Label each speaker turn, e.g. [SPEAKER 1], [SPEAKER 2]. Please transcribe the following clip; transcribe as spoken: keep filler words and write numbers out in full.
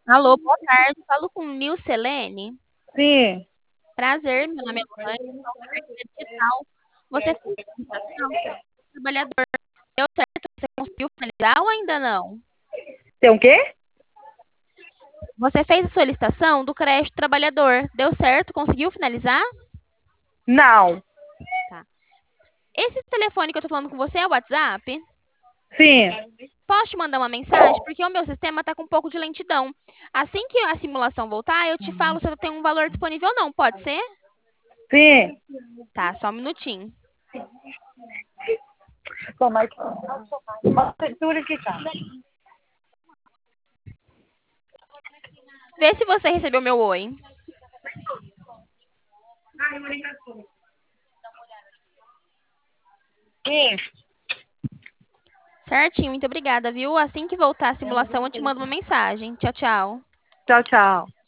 [SPEAKER 1] Alô, boa tarde. Falo com Nilcelene.
[SPEAKER 2] Sim.
[SPEAKER 1] Prazer, meu nome é Lohane, sou marketing digital. Você fez solicitação do trabalhador. Deu certo? Você conseguiu finalizar ou ainda não?
[SPEAKER 2] Tem o quê?
[SPEAKER 1] Você fez a solicitação do crédito trabalhador. Deu certo? Conseguiu finalizar?
[SPEAKER 2] Não.
[SPEAKER 1] Tá. Esse telefone que eu tô falando com você é o WhatsApp?
[SPEAKER 2] Sim.
[SPEAKER 1] Posso te mandar uma mensagem? Porque o meu sistema tá com um pouco de lentidão. Assim que a simulação voltar, eu te falo se eu tenho um valor disponível ou não. Pode ser?
[SPEAKER 2] Sim.
[SPEAKER 1] Tá, só um minutinho.
[SPEAKER 2] Toma aqui. Dura aqui, tá?
[SPEAKER 1] Vê se você recebeu meu oi.
[SPEAKER 2] Sim.
[SPEAKER 1] Certinho, muito obrigada, viu? Assim que voltar a simulação, eu te mando uma mensagem. Tchau, tchau.
[SPEAKER 2] Tchau, tchau.